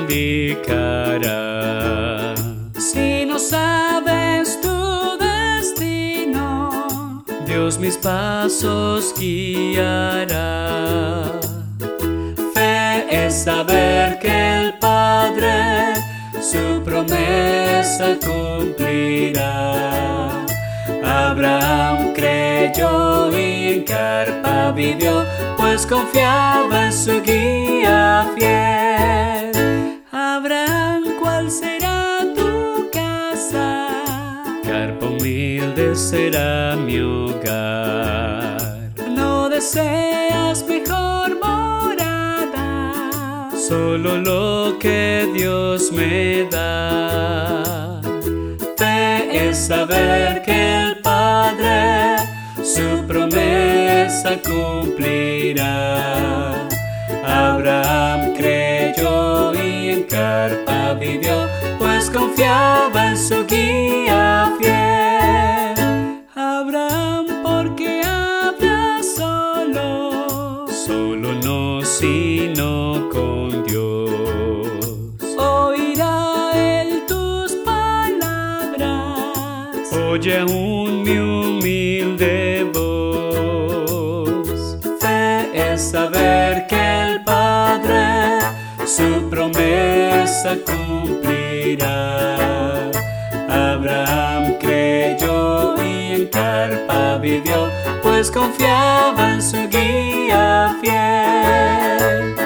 indicará. Si no sabes tu destino, Dios mis pasos guiará. Fe es saber que el Padre su promesa cumplirá. Abraham creyó y en carpa vivió, pues confiaba en su guía fiel. Abraham, ¿cuál será tu casa? Carpa humilde será mi hogar. ¿No deseas mejor morada? Solo lo que Dios me da. Fe es saber que el Padre su promesa cumplirá. Abraham creyó y en carpa vivió, pues confiaba en su guía fiel. Abraham, ¿por qué habla solo? Solo no, sino con Dios. Oirá él tus palabras. Oye aún mi humilde voz. Fe es saber que el Padre su promesa cumplirá. Abraham creyó y en carpa vivió, pues confiaba en su guía fiel.